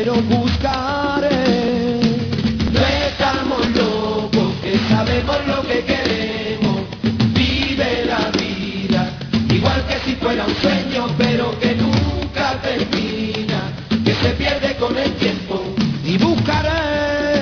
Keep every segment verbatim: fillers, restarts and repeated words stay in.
pero buscaré. No estamos locos, que sabemos lo que queremos. Vive la vida, igual que si fuera un sueño, pero que nunca termina, que se pierde con el tiempo. Y buscaré.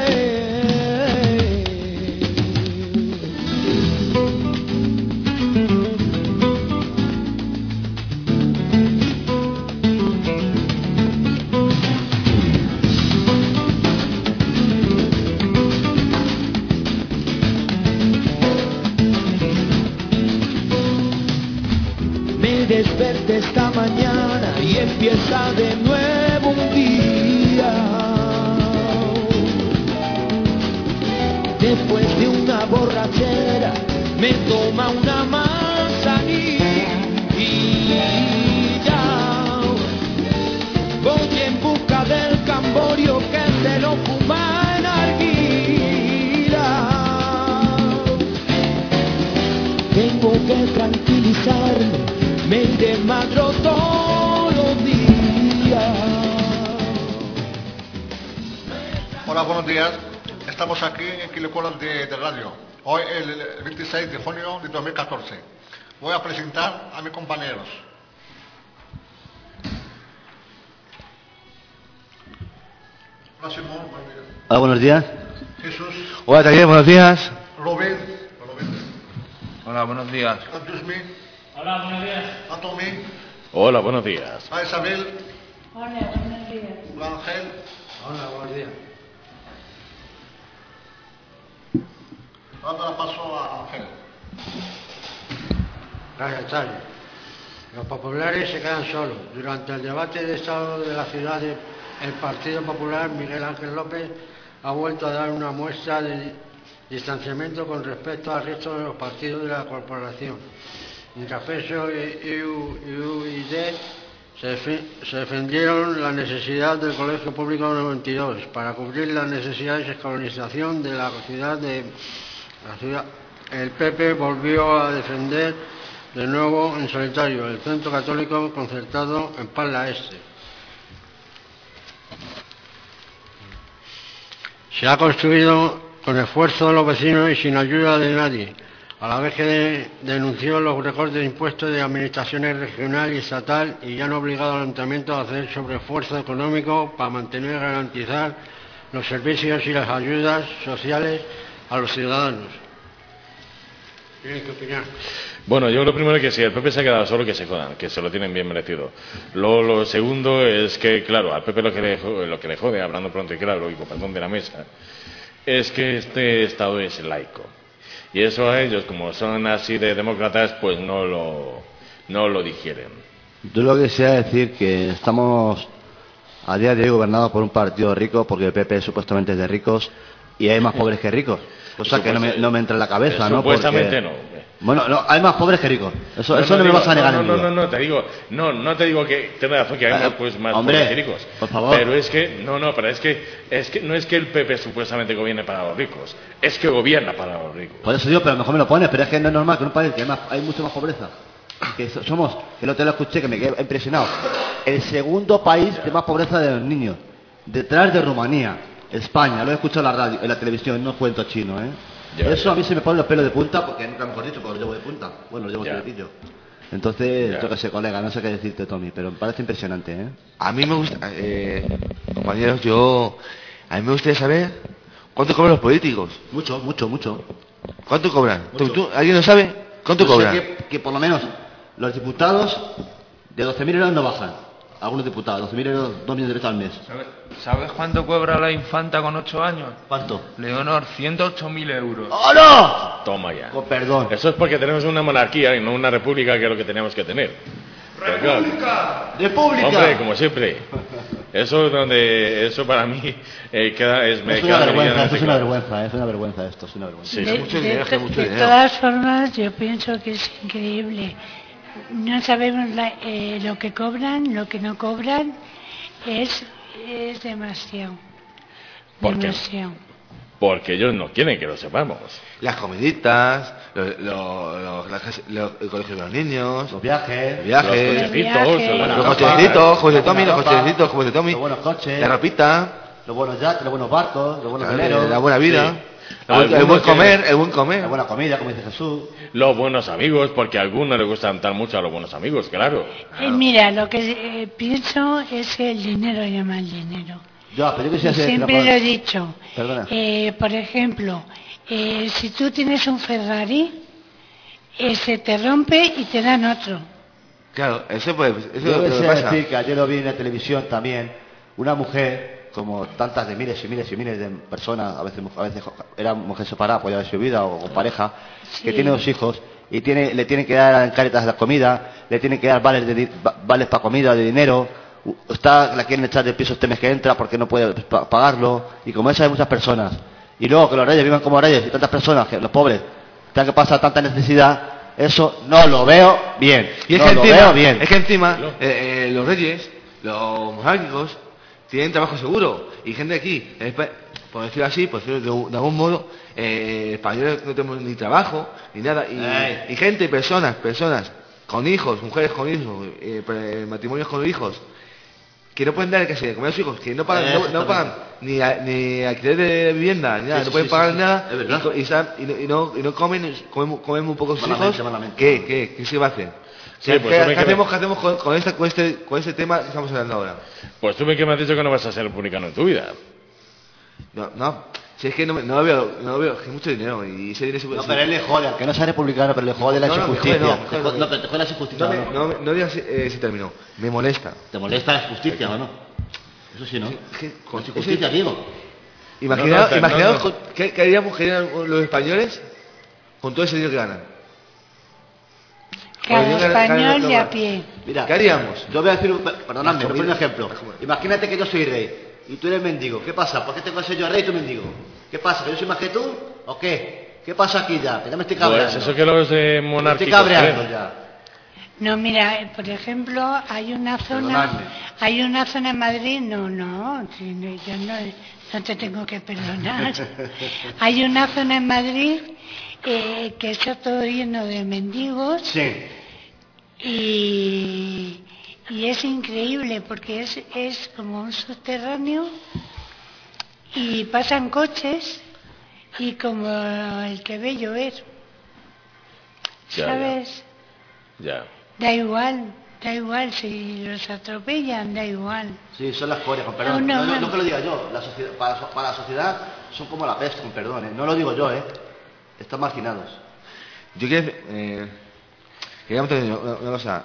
Desperté esta mañana y empieza de nuevo un día. Después de una borrachera me toma una manzanilla. Voy en busca del camborio que se lo fuma en arguila. Tengo que tranquilizarme. Me desmadro todos los días. Hola, buenos días. Estamos aquí en Quilecolas de, de Radio. Hoy el veintiséis de junio de dos mil catorce. Voy a presentar a mis compañeros. Hola, Simón. Buenos días. Hola, buenos días. Jesús. Hola, también, buenos días. Rubén. Hola, buenos días. Antusmi. Hola, buenos días. A Tommy. Hola, buenos días. A Isabel. Hola, buenos días. A Ángel. Hola, buenos días. Dando la paso a Ángel. Gracias, Charlie. Los populares se quedan solos. Durante el debate de estado de la ciudad, el Partido Popular, Miguel Ángel López, ha vuelto a dar una muestra de distanciamiento con respecto al resto de los partidos de la corporación. Mientras P S O E y U I D se defendieron la necesidad del Colegio Público noventa y dos para cubrir las necesidades de escolarización de la ciudad de la ciudad. El P P volvió a defender de nuevo en solitario el Centro Católico Concertado en Parla Este. Se ha construido con esfuerzo de los vecinos y sin ayuda de nadie, a la vez que de, denunció los recortes de impuestos de administraciones regional y estatal y ya han obligado al ayuntamiento a hacer sobreesfuerzo económico para mantener y garantizar los servicios y las ayudas sociales a los ciudadanos. ¿Tienes que opinar? Bueno, yo lo primero es que si el P P se ha quedado solo, que se jodan, que se lo tienen bien merecido. Lo, lo segundo es que, claro, al P P lo que, le, lo que le jode, hablando pronto y claro, y con perdón de la mesa, es que este Estado es laico. Y eso a ellos, como son así de demócratas, pues no lo, no lo digieren. Yo lo que quisiera decir que estamos a día de hoy gobernados por un partido rico, porque el P P supuestamente es de ricos y hay más pobres que ricos. Cosa que no me, no me entra en la cabeza, ¿no? Supuestamente porque... no. Bueno, no, hay más pobres que ricos. Eso no, eso no, no digo, me vas a negar no, en no, duda. no, no, te digo, no, no te digo que tenga razón que hay eh, pues más hombre, pobres que ricos. Por favor. Pero es que, no, no, pero es que, es que no es que el P P supuestamente gobierne para los ricos, es que gobierna para los ricos. Por eso digo, pero a lo mejor me lo pones, pero es que no es normal que en un país que hay, más, hay mucha más pobreza. Que somos, que no te lo escuché, que me quedé impresionado, el segundo país de más pobreza de los niños, detrás de Rumanía, España. Lo he escuchado en la radio, en la televisión, no cuento chino, ¿eh? Ya, eso ya. A mí se me pone los pelos de punta, porque nunca mejor dicho, porque lo llevo de punta. Bueno, lo llevo secretillo. Entonces, ya. Yo que sé, colega, no sé qué decirte, Tommy, pero me parece impresionante, ¿eh? A mí me gusta, eh, compañeros, yo, a mí me gustaría saber cuánto cobran los políticos. Mucho, mucho, mucho. ¿Cuánto cobran? Mucho. ¿Tú, tú, ¿Alguien lo sabe? ¿Cuánto Yo cobran? Sé que, que por lo menos los diputados de doce mil euros no bajan. Algunos diputados, doce mil euros, dos millones de pesos al mes. ¿Sabes, ¿Sabes cuánto cobra la infanta con ocho años? ¿Cuánto? Leonor, ciento ocho mil euros. ¡Oh, no! Toma ya. Con perdón. Eso es porque tenemos una monarquía y no una república, que es lo que tenemos que tener. ¡República! ¡República! Hombre, como siempre. Eso donde eso para mí eh, queda es me es una vergüenza, esto es una vergüenza, es una vergüenza esto, es una vergüenza. Sí, de, mucho dinero, de, mucho de dinero. todas formas, yo pienso que es increíble. No sabemos la, eh, lo que cobran, lo que no cobran, es, es demasiado. ¿Por qué? Demasiado. porque ellos no quieren que lo sepamos. Las comiditas, los, los, los, las- los- el colegio de los niños, Los viajes, los viajes, Los cochecitos, la los ropa. cochecitos, juegos de Tommy, la los ropa, cochecitos, juegos de Tommy, los buenos coches, la ropita, los buenos yates, los buenos barcos, los buenos veleros, la buena vida, Sí. el, buen- el Algunos buen que- comer, el buen comer. la buena comida, como dice Jesús. Los buenos amigos, porque a algunos les gustan tan mucho a los buenos amigos, claro. Eh, mira, lo que eh, pienso es que el dinero llama al dinero. Yo, pero yo quisiera hacer Siempre una lo he cosa. dicho. Perdona. Eh, por ejemplo, eh, si tú tienes un Ferrari, eh, se te rompe y te dan otro. Claro, eso pues, eso es Yo lo que quisiera pasa. decir que ayer lo vi en la televisión también, una mujer, como tantas de miles y miles y miles de personas, a veces, a veces era mujer separada, podía haber sido vida o con pareja, que Sí. tiene dos hijos y tiene, le tienen que dar en Cáritas la comida, le tienen que dar vales, de, di- va- vales para comida de dinero, u- está, la quieren echar del piso este mes que entra porque no puede pa- pagarlo, y como esa hay muchas personas. Y luego que los reyes vivan como reyes y tantas personas, que los pobres, tengan que pasar tanta necesidad, eso no lo veo bien. Y es no que lo encima, veo bien. es que encima eh, eh, los reyes, los monárquicos, tienen trabajo seguro. Y gente aquí, en Espa- por decirlo así, por decirlo de, de algún modo, eh, españoles no tenemos ni trabajo, ni nada. Y, Ey. y gente, personas, personas, con hijos, mujeres con hijos, eh, pre- matrimonios con hijos, que no pueden dar casi de comer a sus hijos, que no pagan, no, no Exactamente. pagan ni, a- ni alquiler de vivienda, ni nada, Sí, no sí, pueden sí, pagar sí, nada, es verdad. y, co- y, sa- y no, y, no, y no comen, comen, comen muy pocos Malamente, hijos. malamente. ¿Qué, qué, qué se va a hacer? Sí, ¿Qué, pues qué- eso me qué queda- hacemos, qué hacemos con, con, esta, con, este, con este tema que estamos hablando ahora? Pues tú me que me has dicho que no vas a ser republicano en tu vida. No, no, si es que no, me- no lo veo, no lo veo, es que es mucho dinero y ese dinero se No, pero él le jode, aunque no sea republicano, pero le jode la No, no, me injusticia. jode, no, me Te jode, jode- no. no, pero te jode la injusticia. No, ¿o me- no? no, me- no digas si, eh, si terminó, me molesta. ¿Te molesta la injusticia o no? Eso sí, ¿no? Es que con Con injusticia, ese- digo. Imaginaos, No, no, imaginaos no, no. con- ¿qué, qué haríamos que harían los españoles con todo ese dinero que ganan? Cada Oye, yo gané- gané español lo- de lo- a pie. Mira, ¿Qué haríamos? yo voy a decir, un- perdonadme, Las voy a poner un comidas. ejemplo. Las comidas. Imagínate que yo soy rey y tú eres mendigo. ¿Qué pasa? ¿Por qué tengo que ser yo rey y tú mendigo? ¿Qué pasa? ¿Que yo soy más que tú? ¿O qué? ¿Qué pasa aquí ya? Que ya me estoy cabreando. Pues eso que los eh, me monárquicos estoy cabreando creen. ya. No, mira, eh, por ejemplo, hay una zona, Perdonadme. hay una zona en Madrid, no, no, si no, yo no, no te tengo que perdonar. Hay una zona en Madrid eh, que está todo lleno de mendigos Sí. y, y es increíble porque es, es como un subterráneo y pasan coches y como el que ve llover, Ya, ¿sabes? Ya. Da igual, da igual, si los atropellan, da igual. Sí, son las corias, con perdón. No, No, no, no, no. no que lo diga yo. La sociedad, para, para la sociedad son como la peste, con perdón. ¿eh? No lo digo yo, ¿eh? Están marginados. Yo quiero, eh, quería preguntar una, una cosa.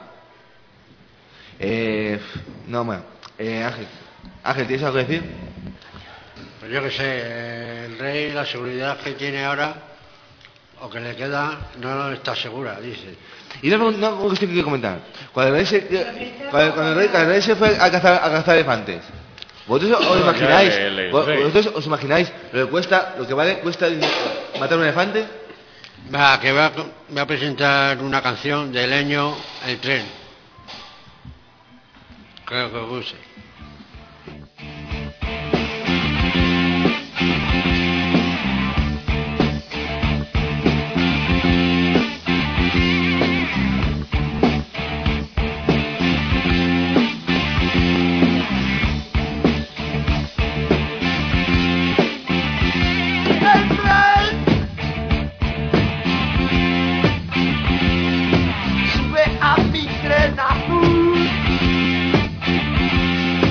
Eh, no, bueno, eh, Ángel, Ángel, ¿tienes algo que decir? Pues yo qué sé, eh, el rey, la seguridad que tiene ahora, o que le queda, no está segura, dice. Y no, no, una cuestión que quiero comentar. Cuando el rey se, cuando, cuando el rey, cuando el rey se fue a cazar, a cazar elefantes, ¿vosotros os No, imagináis, ya el- el vos- rey. vosotros os imagináis lo que cuesta, lo que vale, cuesta matar un elefante? Va, que va, a- va a presentar una canción de Leño, El tren. Creo que os guste. Sube a mi tren azul.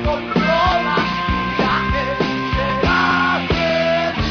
controla viaje, será feliz.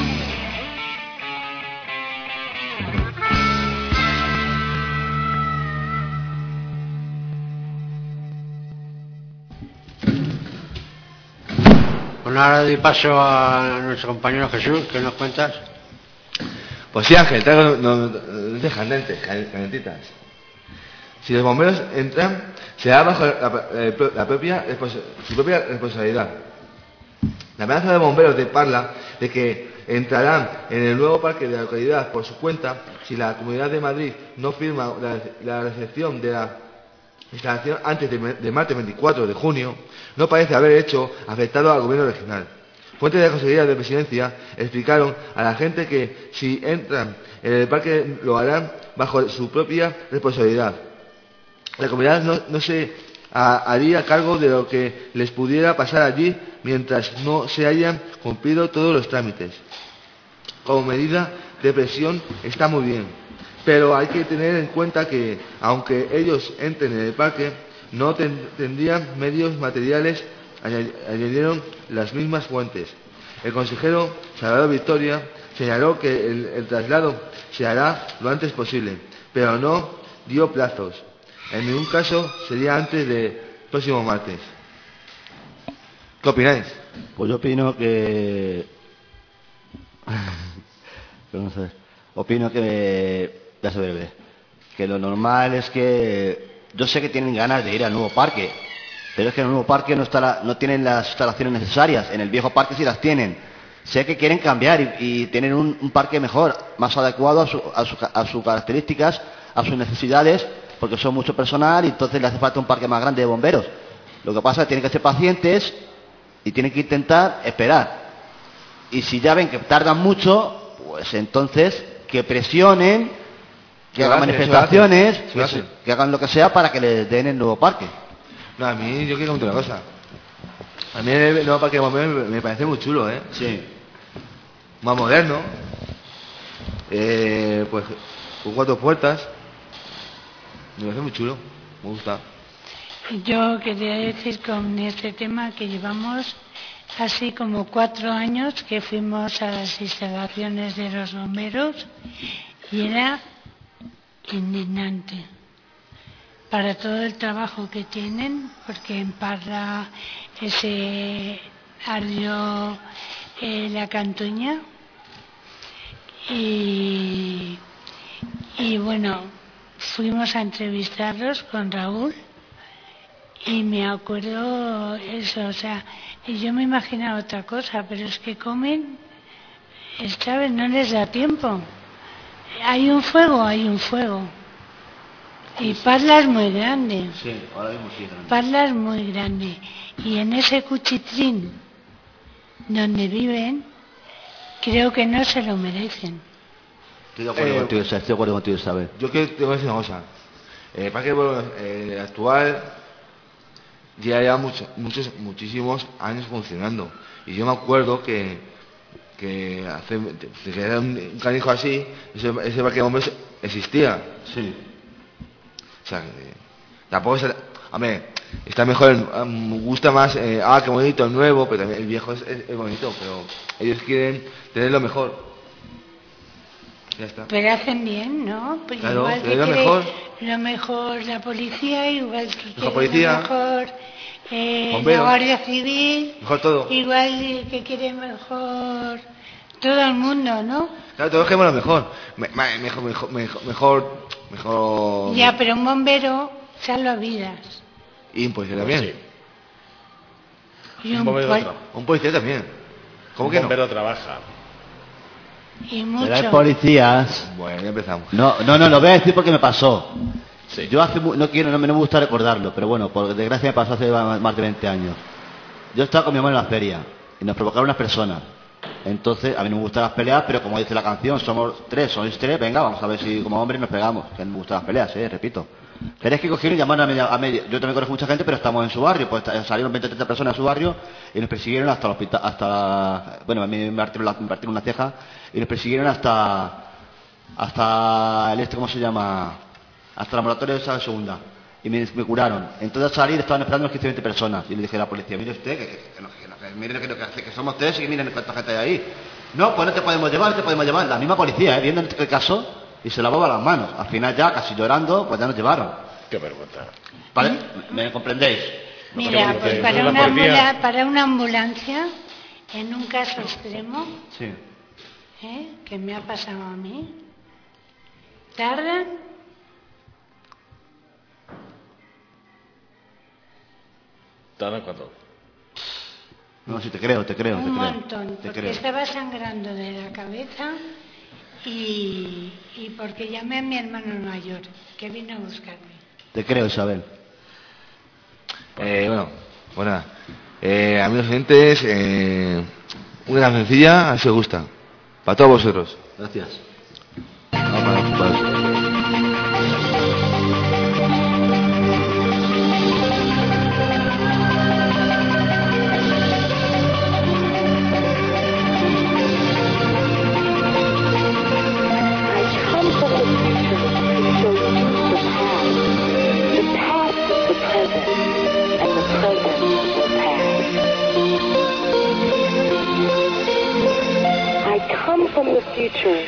Bueno, ahora doy paso a nuestro compañero Jesús, ¿qué nos cuentas? Pues sí, Ángel, traigo noticias candentes, calentitas. Si los bomberos entran, será bajo la, la, la propia, su propia responsabilidad. La amenaza de bomberos de Parla de que entrarán en el nuevo parque de la localidad por su cuenta si la Comunidad de Madrid no firma la, la recepción de la instalación antes de, de martes veinticuatro de junio, no parece haber hecho afectado al gobierno regional. Fuentes de la Consejería de Presidencia explicaron a la gente que si entran en el parque lo harán bajo su propia responsabilidad. La comunidad no, no se a, haría cargo de lo que les pudiera pasar allí mientras no se hayan cumplido todos los trámites. Como medida de presión está muy bien, pero hay que tener en cuenta que, aunque ellos entren en el parque, no ten, tendrían medios materiales, añadieron las mismas fuentes. El consejero Salvador Victoria señaló que el, el traslado se hará lo antes posible, pero no dio plazos. En ningún caso sería antes del próximo martes. ¿Qué opináis? Pues yo opino que... no sé. Opino que... ya se ve. Que lo normal es que... Yo sé que tienen ganas de ir al nuevo parque, pero es que en el nuevo parque no, está la... no tienen las instalaciones necesarias. En el viejo parque sí las tienen. Sé que quieren cambiar y, y tienen un, un parque mejor, más adecuado a, su, a, su, a sus características, a sus necesidades, porque son mucho personal y entonces le hace falta un parque más grande de bomberos. Lo que pasa es que tienen que ser pacientes y tienen que intentar esperar. Y si ya ven que tardan mucho, pues entonces que presionen, que hagan manifestaciones, que, se, que hagan lo que sea para que les den el nuevo parque. No, a mí yo quiero contar una cosa. A mí el nuevo parque de bomberos me parece muy chulo, ¿eh? Sí. Más moderno. Eh, pues con cuatro puertas. Me parece muy chulo. Me gusta. Yo quería decir con este tema que llevamos así como cuatro años que fuimos a las instalaciones de los bomberos y era indignante para todo el trabajo que tienen, porque en Parla se ardió eh, la Cantuña y, y bueno, fuimos a entrevistarlos con Raúl y me acuerdo eso, o sea, yo me imaginaba otra cosa, pero es que comen, ¿sabes? No les da tiempo. Hay un fuego, hay un fuego. Y Parla es muy grande. Sí, ahora mismo sí. Parla es muy grande. Y en ese cuchitrín donde viven, creo que no se lo merecen. Estoy de acuerdo Eh, contigo, estoy de acuerdo contigo, ¿sabes? Yo quiero te voy a decir una cosa. El parque eh, actual ya lleva mucho, muchos, muchísimos años funcionando. Y yo me acuerdo que, que hace que era un, un canijo así, ese, ese parque de bomberos existía. Sí. O sea, que tampoco es... A ver, está mejor, me gusta más, eh, ah, qué bonito, el nuevo, pero también el viejo es, es, es bonito, pero ellos quieren tener lo mejor. Ya está. Pero hacen bien, ¿no? Pues Claro, igual que lo quiere mejor. lo mejor la policía, igual que quiere policía, lo mejor eh, la bomberos, Guardia Civil, mejor todo. igual que quiere mejor todo el mundo, ¿no? Claro, todos queremos lo mejor. Me- me- Mejor, mejor, mejor, mejor, mejor... Ya, pero un bombero salva vidas. Y un policía también. Sí. Y Un un, bombero pol- tra- Un policía también. ¿Cómo un que no? bombero trabaja. y Pero hay mucho. policías... Bueno, ya empezamos. No, no, no, lo voy a decir porque me pasó. Sí. Yo hace, mu- no quiero, no me, no me gusta recordarlo, pero bueno, por desgracia me pasó hace ma- más de veinte años. Yo estaba con mi hermano en la feria y nos provocaron unas personas. Entonces, a mí no me gustan las peleas, pero como dice la canción, somos tres, sois tres, venga, vamos a ver si como hombres nos pegamos. Que no me gustan las peleas, eh, repito. Pero es que cogieron y llamaron a media, a media. Yo también conozco mucha gente, pero estamos en su barrio, pues ta- salieron veinte o treinta personas a su barrio y nos persiguieron hasta el hospital, hasta, bueno, a mí me partieron, la- me partieron una ceja y nos persiguieron hasta, hasta el este, ¿cómo se llama? Hasta el laboratorio de esa segunda. y me, me curaron. Entonces al salir estaban esperando quince veinte personas y le dije a la policía, mire usted, que, que, que, no, que, no, que miren que, que, que somos tres y miren cuánta gente hay ahí. No, pues no te podemos llevar, no te podemos llevar. La misma policía, ¿eh? Viendo el caso y se lavaba las manos. Al final ya, casi llorando, pues ya nos llevaron. Qué vergüenza. ¿Vale? ¿Me comprendéis? Mira, pues para una, ambula, para una ambulancia, en un caso extremo, sí. ¿eh? que me ha pasado a mí, tardan ¿Tardan cuánto? No, sí, te creo, te creo. un te creo, montón, te porque creo. estaba sangrando de la cabeza y, y porque llamé a mi hermano mayor, que vino a buscarme. Te creo, Isabel. Eh, bueno, bueno, eh, amigos oyentes, eh, una sencilla, así os gusta. Para todos vosotros. Gracias. Vamos para, para vosotros. From the future.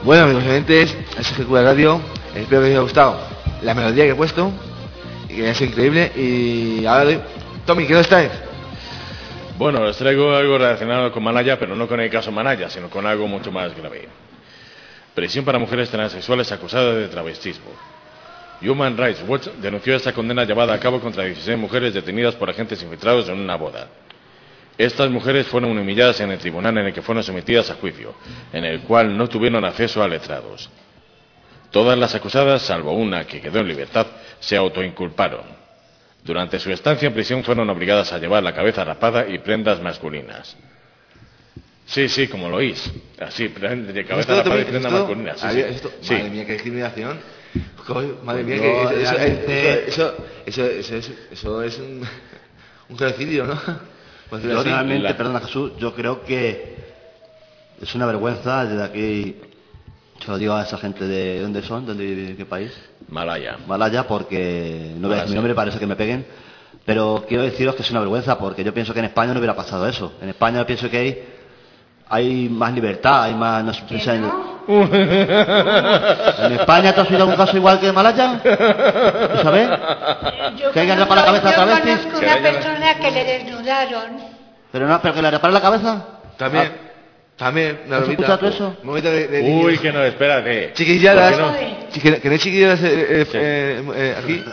Bueno, amigos oyentes, es G Q de Radio. Espero que os haya gustado la melodía que he puesto y que haya sido increíble. Y ahora, doy... Tommy, ¿qué nos traes? Bueno, os traigo algo relacionado con Malaya, pero no con el caso Malaya, sino con algo mucho más grave. Prisión para mujeres transexuales acusadas de travestismo. Human Rights Watch denunció esta condena llevada a cabo contra dieciséis mujeres detenidas por agentes infiltrados en una boda. Estas mujeres fueron humilladas en el tribunal en el que fueron sometidas a juicio, en el cual no tuvieron acceso a letrados. Todas las acusadas, salvo una que quedó en libertad, se autoinculparon. Durante su estancia en prisión fueron obligadas a llevar la cabeza rapada y prendas masculinas. Sí, sí, como lo oís. Así, de cabeza rapada y prendas masculinas. Sí, sí. Esto, Sí. Madre mía, qué discriminación. Joder, madre mía, No, que eso, eso, realmente- eso, eso, eso, eso, eso es un, un genocidio, ¿no? Pues Yo así. realmente, la- perdona Jesús, yo creo que es una vergüenza. Desde aquí se lo digo a esa gente de dónde son, dónde viven, en qué país, Malaya. Malaya, porque no voy a decir Malasia. mi nombre, parece que me peguen, pero quiero deciros que es una vergüenza, porque yo pienso que en España no hubiera pasado eso. En España yo pienso que hay, hay más libertad, hay más... No, sé, ¿Que piensa en, no? ¿En España te has oído algún caso igual que en Malaya? ¿Sabes? Yo Que hay que conozco- rapar la cabeza a yo travestis. conozco Que una venga- persona que le desnudaron. Pero no, pero que le reparen la cabeza. También, también, una ¿Has bromita. escuchado tú eso? Un momento de, de Uy, niños. que no, espérate. Chiquilladas. ¿Por qué no? Sí, que, que no hay chiquilladas eh, eh, Sí. eh, eh, aquí.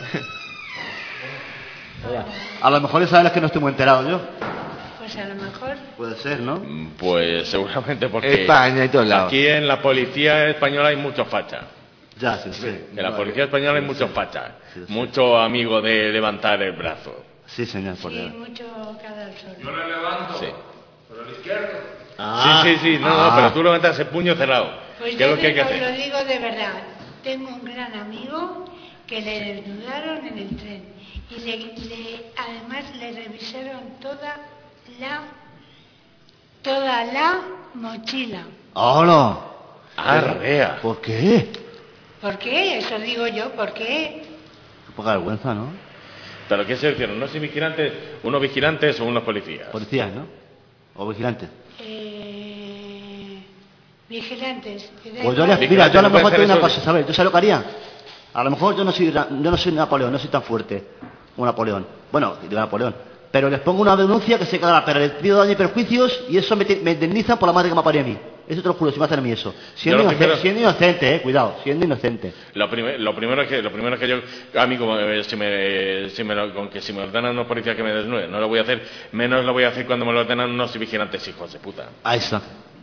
A lo mejor esa es que no estoy muy enterado yo. Pues a lo mejor. Puede ser, ¿no? Pues seguramente porque España y todos lados. aquí en la policía española hay mucho facha. Ya, sí, sí. En la policía española hay mucho facha. Sí, sí. Mucho amigo de levantar el brazo. Sí, señor, por Sí, Dios. mucho cada sol. Yo le levanto. Sí. Pero el izquierdo. Ah. Sí, sí, sí, no, Ah. no, pero tú levantas el puño cerrado. Pues ¿Qué es yo lo que hay que digo- os lo hacer? digo de verdad. Tengo un gran amigo que le desnudaron en el tren y le, le- además le revisaron toda la toda la mochila. ¡Hola! Arrea. ¿Por qué? ¿Por qué? Eso digo yo. ¿Por qué? Qué poca vergüenza, ¿no? ¿Pero qué se hicieron? ¿No sé vigilantes? ¿Unos vigilantes o unos policías? Policías, ¿no? O vigilantes. Eh, vigilantes. que da Pues yo, igual. les, mira, yo a lo no puede mejor te digo hacer una eso. cosa, ¿sabes? Yo sé lo que haría. A lo mejor yo no soy, ra- yo no soy Napoleón, no soy tan fuerte como Napoleón. Bueno, digo Napoleón. Pero les pongo una denuncia que se quedará, pero les pido daño y perjuicios y eso me, te- me indemnizan por la madre que me parió a mí. Eso te lo juro, si me hacen a mí eso. Siendo, Yo lo inoc- primero- siendo inocente, eh, cuidado, siendo inocente. Lo, primer- lo primero que lo primero que yo a mí como eh, si me, si me lo, con que si me ordenan unos policías que me desnuden no lo voy a hacer, menos lo voy a hacer cuando me lo ordenan unos vigilantes hijos de puta, Ahí está.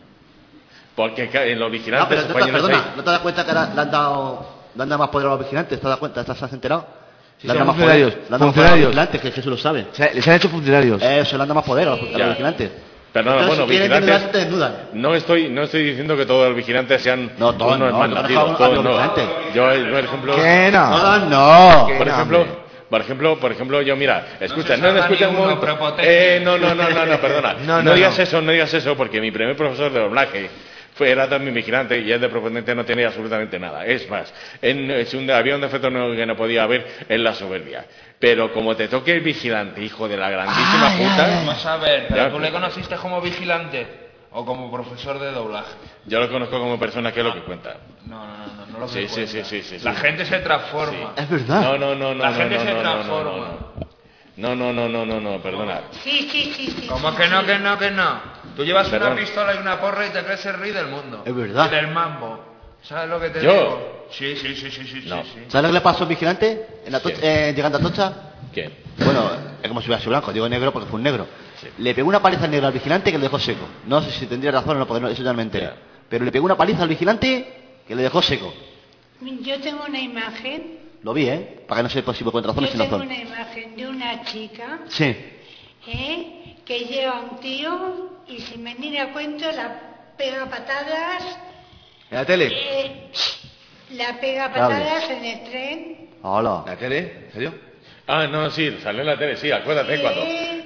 porque ca- en los No, vigilantes pero no te, españoles perdona, hay- ¿no te das cuenta que ahora le han dado, le han dado más poder a los vigilantes? ¿Te das cuenta? ¿Estás has enterado? Sí, Le han son dado más poder, funcionarios, le han dado más poder a los funcionarios. vigilantes, que Jesús lo sabe. O sea, les han hecho funcionarios. Eso, le han dado más poder a los, a los Ya. vigilantes. Perdona, Entonces, bueno, si quieren vigilantes- desnudarse, te desnudan. no estoy no estoy diciendo que todos los vigilantes sean No, todos unos no, malnacidos, no, todos no, no. vigilantes. Yo, yo, por ejemplo, Que no. Todas no. Que por no, ejemplo, hombre. por ejemplo, por ejemplo, yo mira, escucha, se no, no, salva escucha un ninguno, momento. prepotente. Eh, no, no, no, no, no, perdona. No, No, no, digas no. eso, no digas eso, porque mi primer profesor de doblaje fue era también vigilante y él de prepotente no tenía absolutamente nada. Es más, en, es un, había un defecto no- que no podía haber en la soberbia. Pero como te toque el vigilante, hijo de la grandísima puta, Vamos a ver, pero Ya, tú le pero- conociste como vigilante o como profesor de doblaje. yo lo conozco como persona que es lo que cuenta. No, no, no, no, no lo Sí, que sí, cuenta. sí, sí, sí, La sí. gente se transforma. Es verdad. No, no, no, no, La no, gente no, se no, no, no, transforma. no. No, no, no, no, no, no, perdona. Sí, sí, sí, sí. ¿Cómo sí, que no, sí. que no, que no? Tú llevas Perdón. una pistola y una porra y te crees el rey del mundo. Es verdad. Y del mambo. ¿Sabes lo que te ¿Yo? digo? Sí, sí, sí, sí, sí, No. sí, sí. ¿Sabes lo que le pasó al vigilante en la to- Sí. eh, llegando a Tocha? ¿Quién? Bueno, es como si hubiera sido blanco, digo negro porque fue un negro. Sí. Le pegó una paliza al negro al vigilante que le dejó seco. No sé si tendría razón o no, porque no, eso ya no me enteré. Ya. Pero le pegó una paliza al vigilante que le dejó seco. Yo tengo una imagen, Lo vi, ¿eh? Para que no sea posible con razón o yo sin tengo razón. una imagen de una chica Sí. ¿eh? que lleva a un tío y sin venir a cuento la pega patadas, ¿En la tele? eh, la pega Cable. patadas en el tren. Hola. ¿En la tele? ¿En serio? Ah, no, sí, salió en la tele, sí, acuérdate Sí. cuando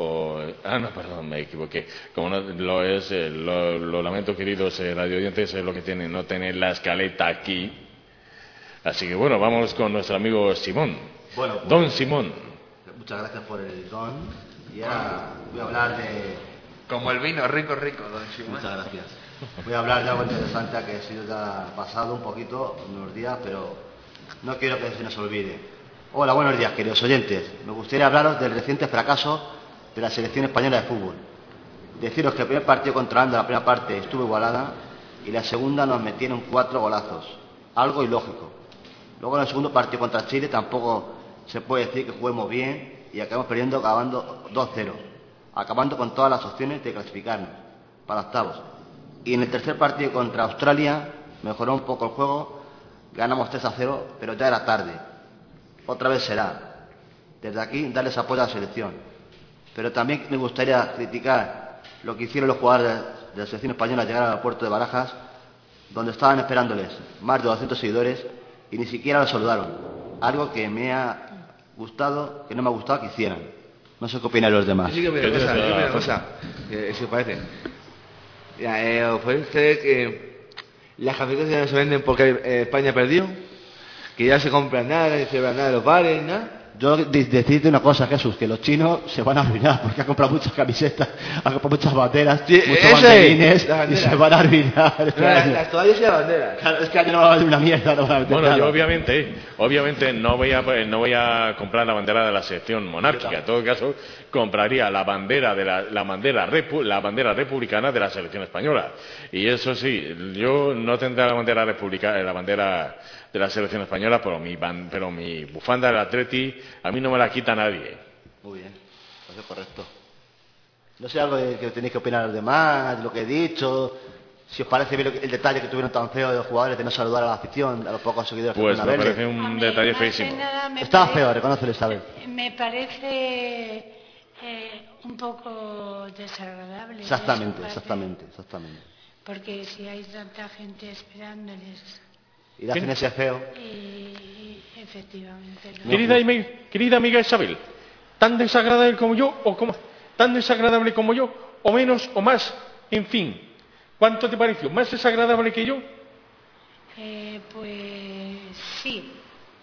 O, ah, no, perdón, me equivoqué. Como no lo es, eh, lo, lo lamento, queridos eh, radioyentes, es lo que tiene no tener la escaleta aquí. Así que bueno, vamos con nuestro amigo Simón. Bueno, pues, Don Simón. Muchas gracias por el don. Y ahora voy a hablar de... Como el vino, rico, rico, don Simón. Muchas gracias. Voy a hablar de algo interesante que ha sido ya pasado un poquito, unos días, pero no quiero que se nos olvide. Hola, buenos días, queridos oyentes. Me gustaría hablaros del reciente fracaso de la selección española de fútbol. Deciros que el primer partido contra Anda, la primera parte estuvo igualada y la segunda nos metieron cuatro golazos. Algo ilógico. Luego en el segundo partido contra Chile tampoco se puede decir que juguemos bien y acabamos perdiendo acabando dos cero, acabando con todas las opciones de clasificarnos para octavos. Y en el tercer partido contra Australia mejoró un poco el juego, ganamos tres a cero, pero ya era tarde. Otra vez será. Desde aquí darles apoyo a la selección. Pero también me gustaría criticar lo que hicieron los jugadores de la selección española al llegar al aeropuerto de Barajas, donde estaban esperándoles más de doscientos seguidores y ni siquiera los saludaron. Algo que me ha gustado, que no me ha gustado que hicieran. No sé qué opinan los demás. Sí, que me cosa, yo una cosa, que si os parece. Ya, eh, ¿os puede creer que las camisetas ya no se venden porque eh, España perdió? Que ya se compran nada, ni se van nada de los bares, nada. Yo de decirte una cosa, Jesús, que los chinos se van a arruinar porque han comprado muchas camisetas, han comprado muchas banderas, sí, muchos banderines y se van a arruinar. No, las, las toallas y las banderas. Claro, es que aquí no va a haber una mierda. No va a haber bueno, nada. yo obviamente, obviamente no voy a no voy a comprar la bandera de la selección monárquica. En todo caso, compraría la bandera de la, la bandera repu, la bandera republicana de la selección española. Y eso sí, yo no tendré la bandera republicana, la bandera de la selección española, pero mi, pero mi bufanda del Atleti a mí no me la quita nadie. Muy bien, eso es correcto. No sé algo de que tenéis que opinar los demás, de lo que he dicho, si os parece bien el detalle que tuvieron tan feo de los jugadores de no saludar a la afición, a los pocos seguidores que pues fueron a me verle. parece un mí, detalle más feísimo. que nada, me Estaba parece- feo, reconócelo esta vez. Me parece eh, un poco desagradable. Exactamente, de su parte, exactamente, exactamente. Porque si hay tanta gente esperándoles, Y le hacen ese feo. y efectivamente. ¿no? Querida, imi- querida amiga Isabel, ¿tan desagradable como yo o como tan desagradable como yo o menos o más? En fin, ¿cuánto te pareció? ¿Más desagradable que yo? Eh, pues sí.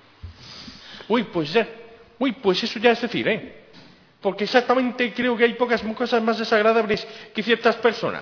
Uy, pues ya. Uy, pues eso ya es decir, ¿eh? Porque exactamente creo que hay pocas cosas más desagradables que ciertas personas.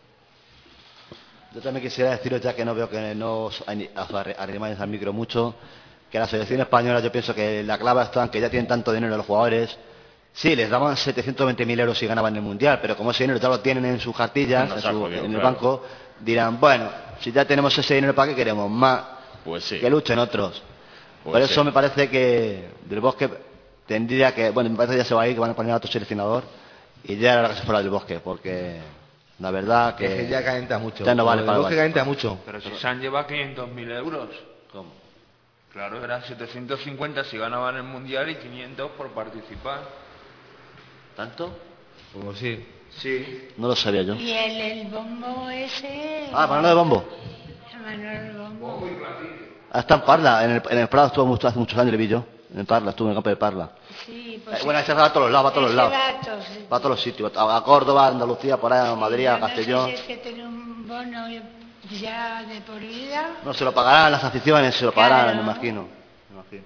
Yo también quisiera deciros, ya que no veo que no os arrimáis al micro mucho, que la selección española, yo pienso que la clave está en que ya tienen tanto dinero los jugadores. Sí, les daban setecientos veinte mil euros si ganaban el Mundial, pero como ese dinero ya lo tienen en sus cartillas, No, en, se ha su- jodido, en el claro. banco, dirán, bueno, si ya tenemos ese dinero, ¿para qué queremos? Más Pues sí. que luchen otros. Pues Por eso sí. me parece que Del Bosque tendría que, bueno, me parece que ya se va a ir, que van a poner a otro seleccionador, y ya era hora que se fuera Del Bosque, porque la verdad que... Es que ya calienta mucho. Ya no vale Lo para del el Bosque Barça. calienta mucho. Pero si se han llevado quinientos mil euros. ¿Cómo? Claro, eran setecientos cincuenta si ganaban el Mundial y quinientos por participar. ¿Tanto? Como sí. Sí. No lo sabía yo. Y el, el bombo ese. Ah, Manolo de Bombo. Manuel Bombo. Ah, está en Parla, en el, en el Prado estuvo mucho, hace muchos años, le vi yo. En Parla, estuvo en el campo de Parla. Sí, Eh, pues. bueno, ese va a todos los lados, va a todos los ese lados. va a todos, sí. Va a todos los sitios. A, a Córdoba, a Andalucía, por ahí, a Madrid, a Yo no Castellón. sé si es que tiene un bono ya de por vida. No, se lo pagarán las aficiones, se lo pagarán, Claro. me imagino. Me imagino.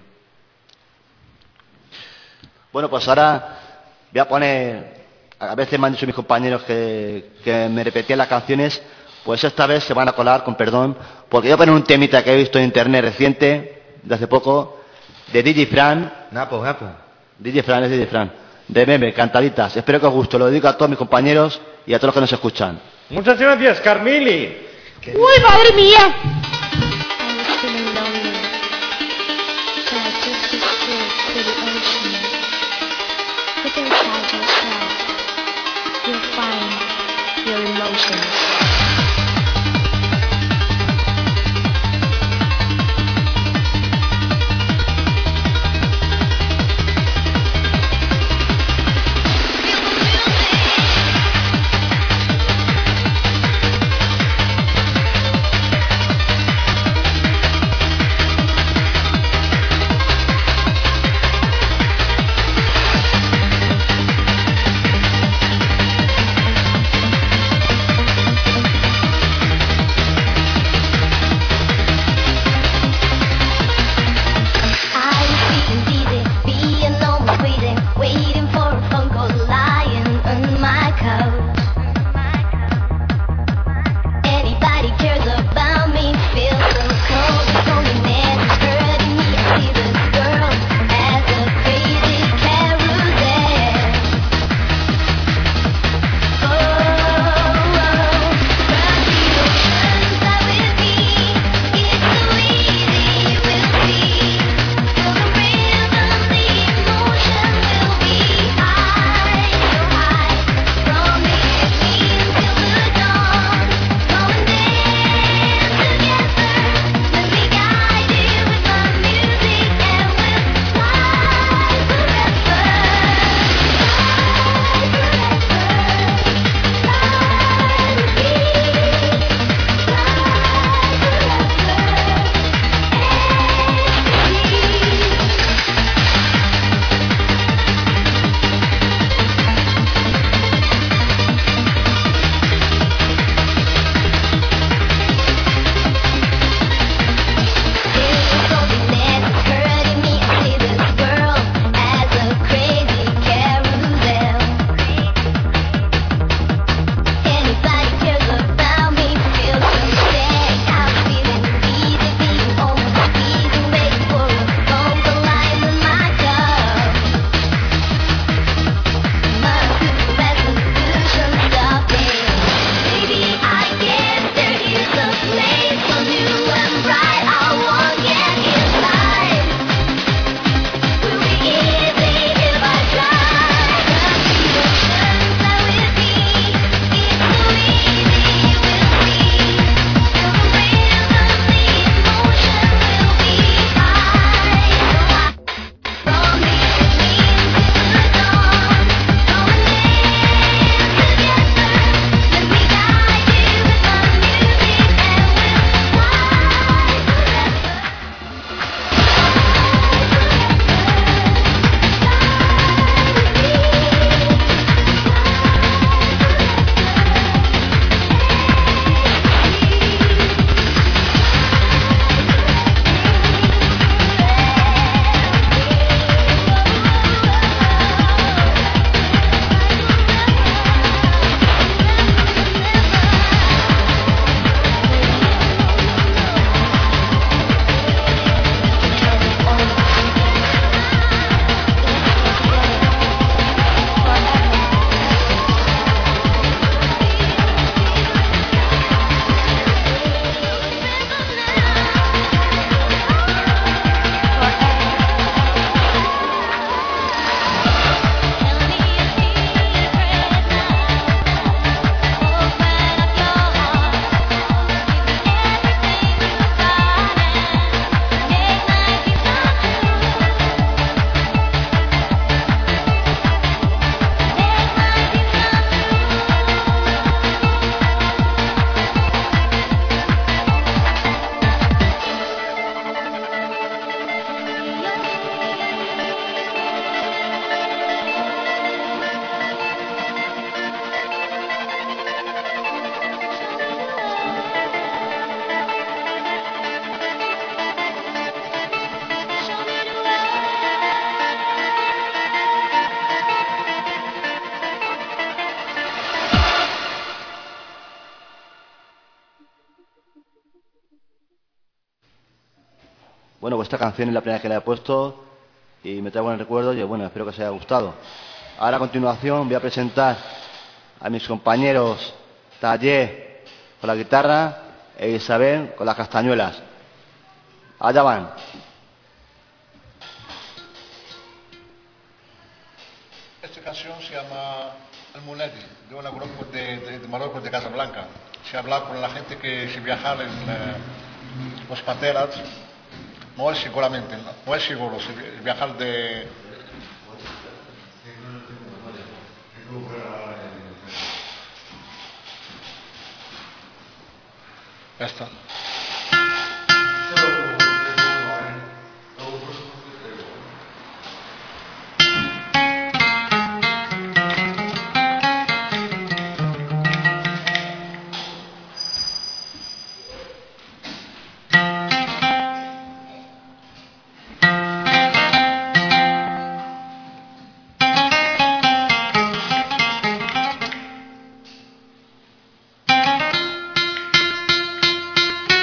Bueno, pues ahora voy a poner... A veces me han dicho mis compañeros que, que me repetían las canciones, pues esta vez se van a colar, con perdón, porque voy a poner un temita que he visto en internet reciente, de hace poco, de D J Fran. Napo, Napo. D J Fran, es D J Fran. De meme, cantaditas. Espero que os guste. Lo dedico a todos mis compañeros y a todos los que nos escuchan. Muchas gracias, Carmili. ¡Uy, madre mía! Your emotions. Bueno, pues esta canción es la primera que la he puesto y me trae buenos recuerdos y bueno, espero que os haya gustado. Ahora a continuación voy a presentar a mis compañeros Tallé con la guitarra e Isabel con las castañuelas. Allá van. Esta canción se llama El Muleti, de un grupo de, de, de Marruecos, de Casablanca. Se habla con la gente que se viaja en eh, los pateras. No es seguramente, no es seguro si viajar de... Ya está. Thank you.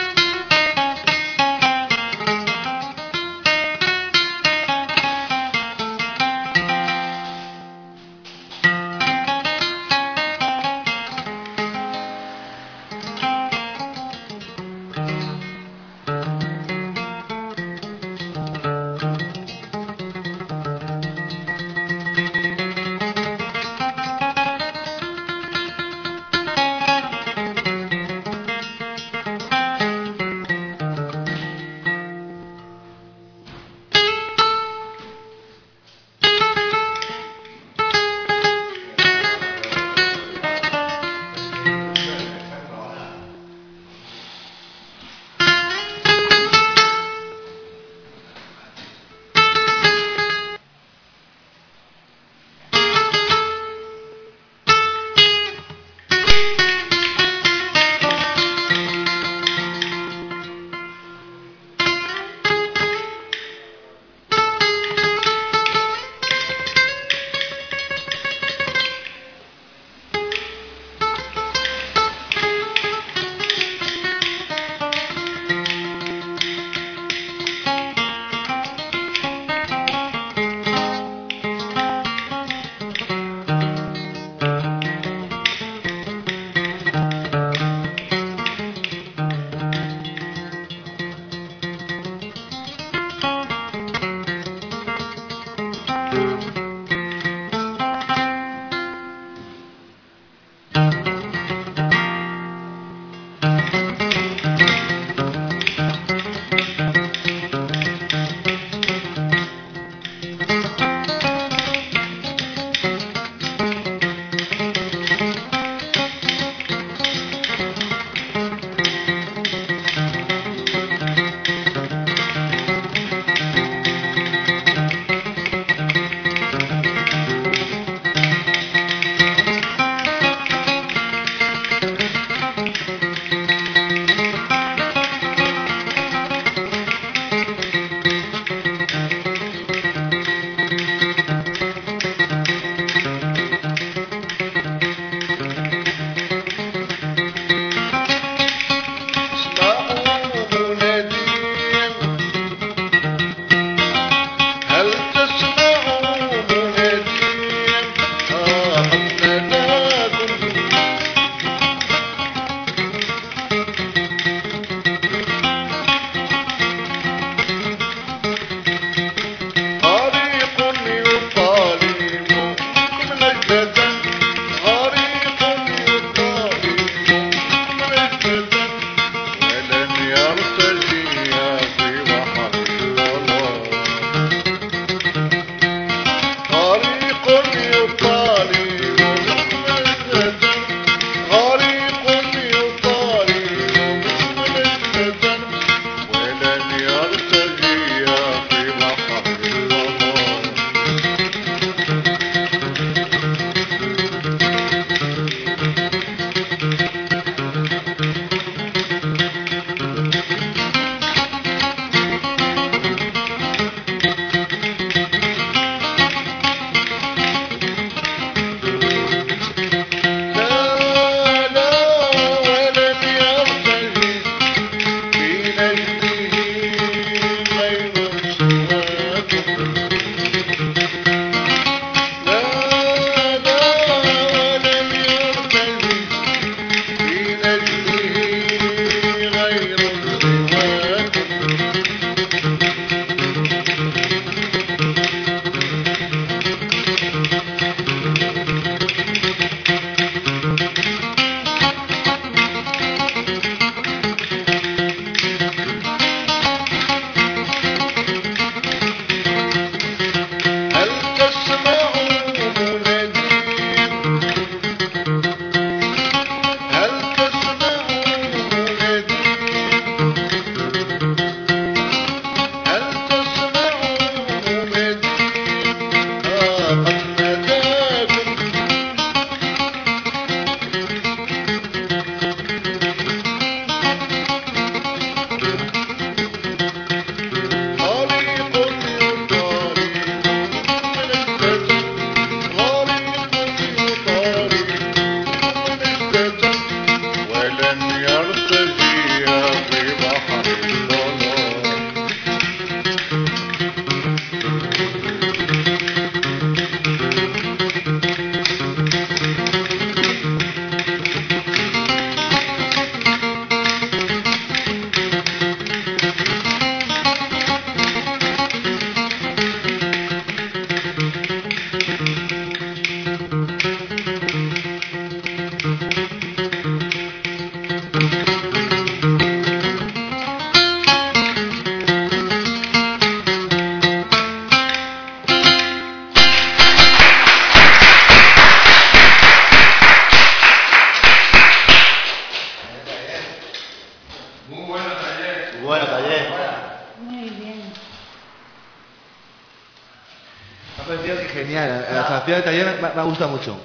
parecido que genial, la canción de taller me, me gusta mucho.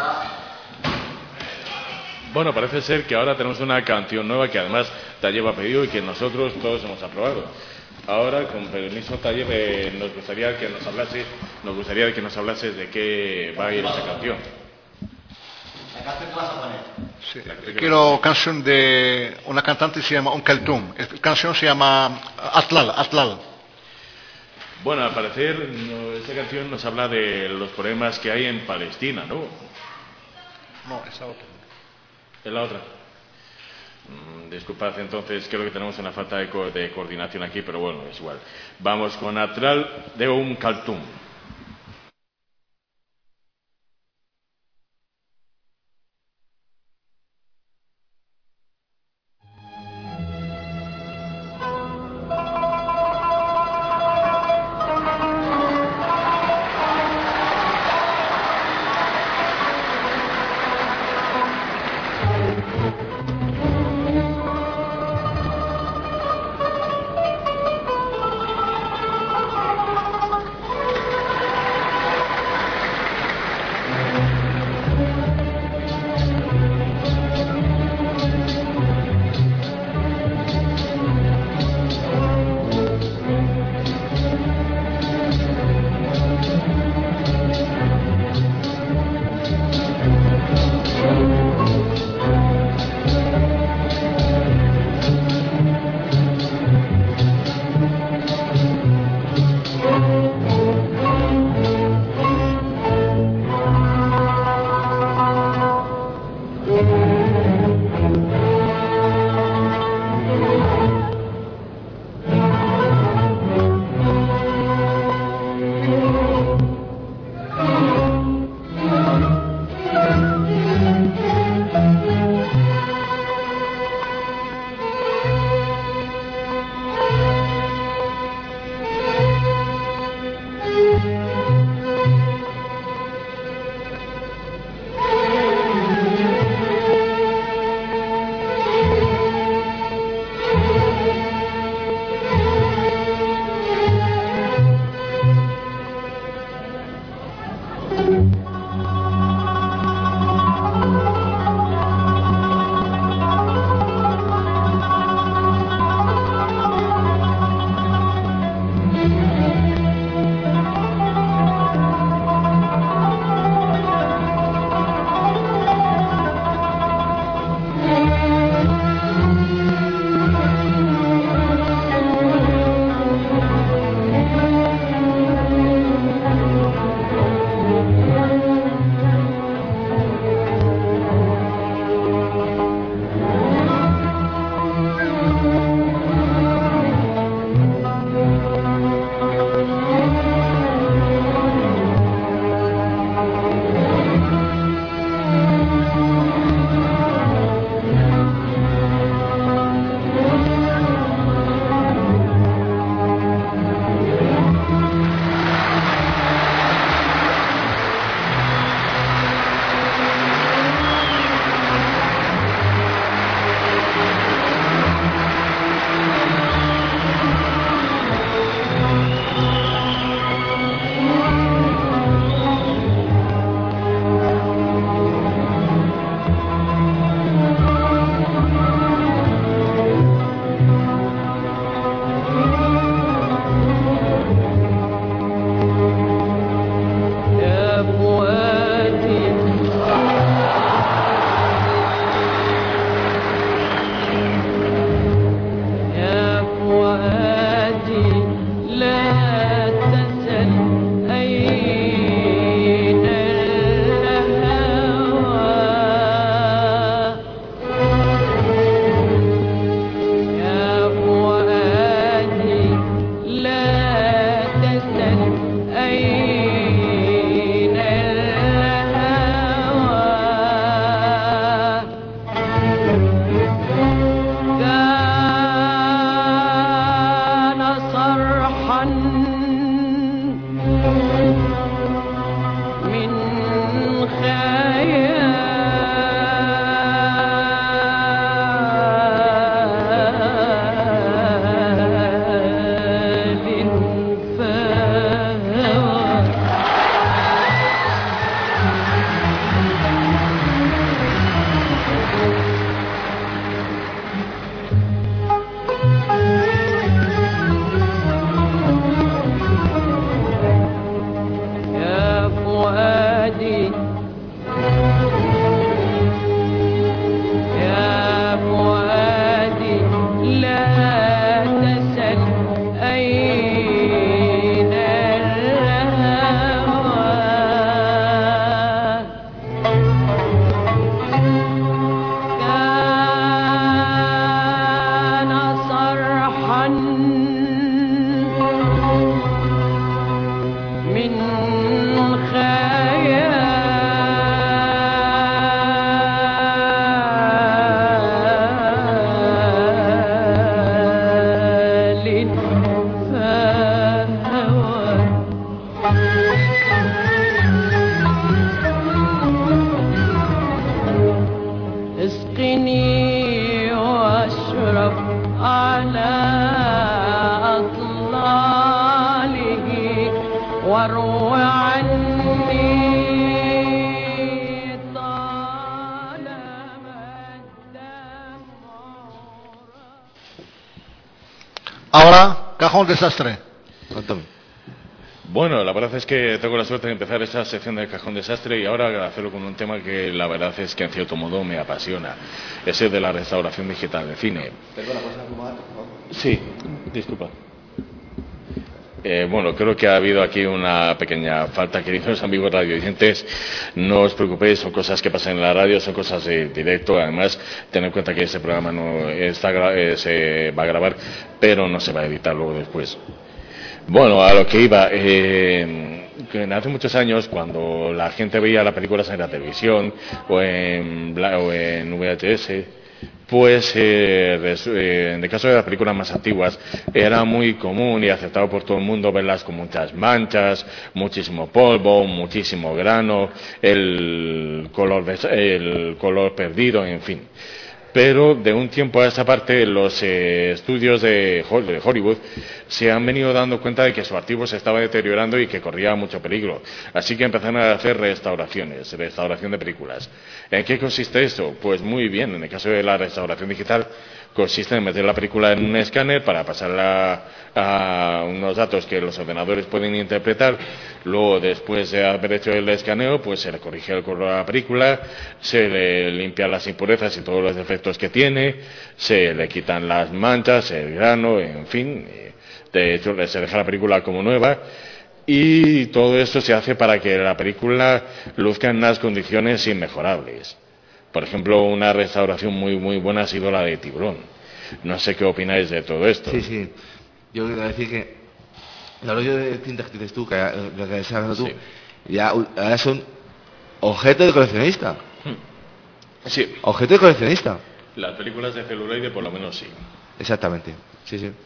Bueno, parece ser que ahora tenemos una canción nueva que además Taller ha pedido y que nosotros todos hemos aprobado. Ahora, con permiso, Taller, eh, nos gustaría que nos hablase, nos gustaría que nos hablases de qué va a ir esa canción. ¿La canción que vas a poner? Sí, quiero canción de una cantante que se llama Un Keltum. La canción se llama Atlal, Atlal. Bueno, al parecer, no, esta canción nos habla de los problemas que hay en Palestina, ¿no? No, esa otra. ¿Es la otra? Mm, disculpad, entonces creo que tenemos una falta de, co de coordinación aquí, pero bueno, es igual. Vamos con Atlal de Un Keltum. Thank you. Ahora, cajón desastre. Cuéntame. Bueno, la verdad es que tengo la suerte de empezar esta sección del cajón desastre y ahora hacerlo con un tema que la verdad es que en cierto modo me apasiona. Ese de la restauración digital de cine. Perdona, ¿puedes fumar, por favor? Sí, disculpa. Eh, bueno, creo que ha habido aquí una pequeña falta, queridos amigos radioyentes. No os preocupéis, son cosas que pasan en la radio, son cosas de directo. Además, tened en cuenta que este programa no está, eh, se va a grabar, pero no se va a editar luego después. Bueno, a lo que iba, eh, que hace muchos años, cuando la gente veía las películas en la televisión o en, o en V H S, pues eh, eh, en el caso de las películas más antiguas era muy común y aceptado por todo el mundo verlas con muchas manchas, muchísimo polvo, muchísimo grano, el color, el color perdido, en fin. Pero de un tiempo a esta parte los eh, estudios de Hollywood se han venido dando cuenta de que su archivo se estaba deteriorando y que corría mucho peligro. Así que empezaron a hacer restauraciones, restauración de películas. ¿En qué consiste esto? Pues muy bien, en el caso de la restauración digital consiste en meter la película en un escáner para pasarla a unos datos que los ordenadores pueden interpretar. Luego, después de haber hecho el escaneo, pues se le corrige el color a la película, se le limpian las impurezas y todos los defectos que tiene, se le quitan las manchas, el grano, en fin. De hecho, se deja la película como nueva. Y todo esto se hace para que la película luzca en unas condiciones inmejorables. Por ejemplo, una restauración muy muy buena ha sido la de Tiburón. No sé qué opináis de todo esto. Sí, sí. Yo quiero decir que los rollos de tintas que dices tú, que lo que estás hablando tú, sí, ya ahora son objeto de coleccionista. Sí. Objeto de coleccionista. Las películas de celuloide por lo menos sí. Exactamente. Sí, sí.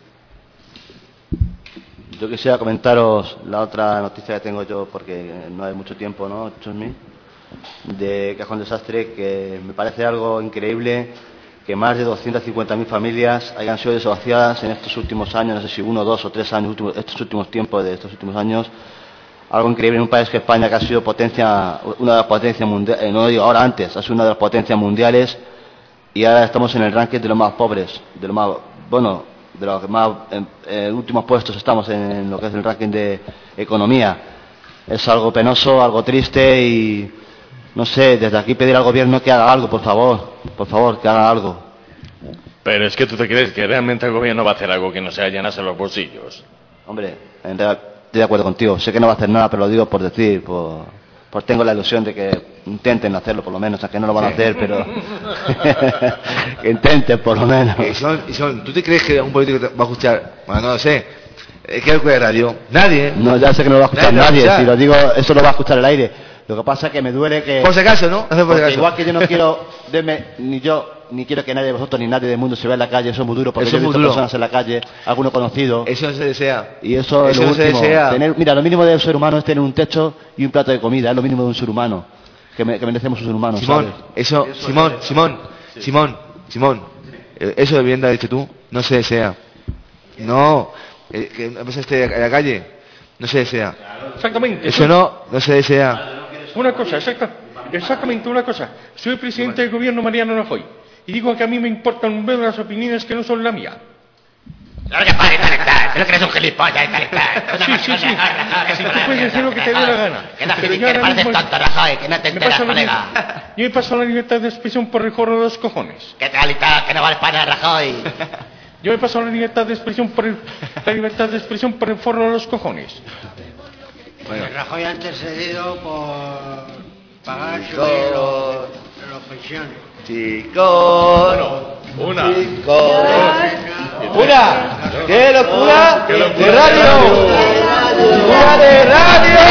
Yo quisiera comentaros la otra noticia que tengo yo, porque no hay mucho tiempo, ¿no, Chusmi? De Cajón Desastre, que me parece algo increíble que más de doscientas cincuenta mil familias hayan sido desahuciadas en estos últimos años, no sé si uno, dos o tres años, últimos, estos últimos tiempos de estos últimos años. Algo increíble en un país que España, que ha sido potencia, una de las potencias mundiales, eh, no digo ahora antes, ha sido una de las potencias mundiales, y ahora estamos en el ranking de los más pobres, de los más, bueno, de los más en, en últimos puestos estamos en, en lo que es el ranking de economía. Es algo penoso, algo triste y no sé, desde aquí pedir al gobierno que haga algo, por favor, por favor, que haga algo. Pero es que tú te crees que realmente el gobierno va a hacer algo que no sea llenarse los bolsillos. Hombre, en realidad estoy de acuerdo contigo, sé que no va a hacer nada, pero lo digo por decir, por, por tengo la ilusión de que intenten hacerlo por lo menos, aunque no lo van a hacer, pero que intenten por lo menos. Y son, y son, ¿tú te crees que un político te va a escuchar? Bueno, no lo sé. ¿Es que de radio? Nadie. No, ya sé que no lo va a escuchar nadie, nadie si lo digo, eso lo va a escuchar el aire. Lo que pasa es que me duele que... Por si acaso, ¿no? No por si acaso. Igual que yo no quiero verme, ni yo, ni quiero que nadie de vosotros, ni nadie del mundo se vea en la calle, eso es muy duro, porque eso yo he visto duro. personas en la calle, algunos conocidos. Eso no se desea. Y eso, eso es lo no último. Se desea. Tener, mira, lo mínimo del ser humano es tener un techo y un plato de comida, es lo mínimo de un ser humano, que, me, que merecemos un ser humano, Simón, ¿sabes? eso, eso Simón, es, Simón, sí. Simón, Simón, eso de vivienda, dicho tú, no se desea. No, eh, que una persona esté en la calle, no se desea. Exactamente. Eso no, no se desea. Una cosa, exacta, exactamente una cosa. Soy presidente del gobierno Mariano Rajoy y digo que a mí me importan ver las opiniones que no son la mía. Claro que padre, tal y tal. Pero que eres un gilipollas y tal y tal. Sí, sí, sí. Si tú puedes decir lo que te dé la gana. Que no, que pareces tonto, Rajoy, que no te enteras, colega. Yo he pasado la libertad de expresión por el forro de los cojones. Que tal y tal, que no vale para nada, Rajoy. Yo he pasado la libertad de expresión por el, la libertad de expresión por el forro de los cojones. Bueno. El Rajoy ha intercedido por pagar su dinero de las pensiones. Chicos, una, chicos, una, qué locura de radio, locura de radio.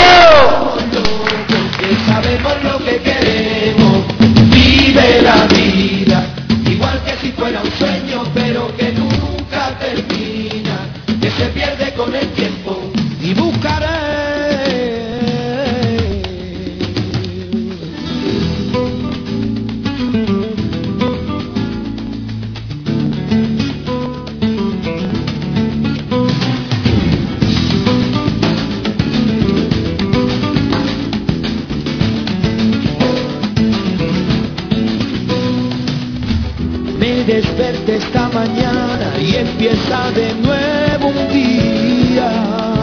mañana y empieza de nuevo un día.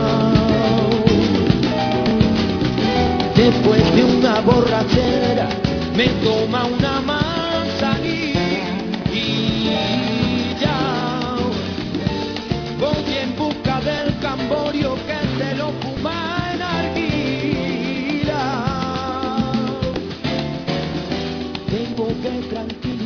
Después de una borrachera me toma una manzanilla y ya voy en busca del camborio que se lo fuma en arguila. Tengo que tranquilizar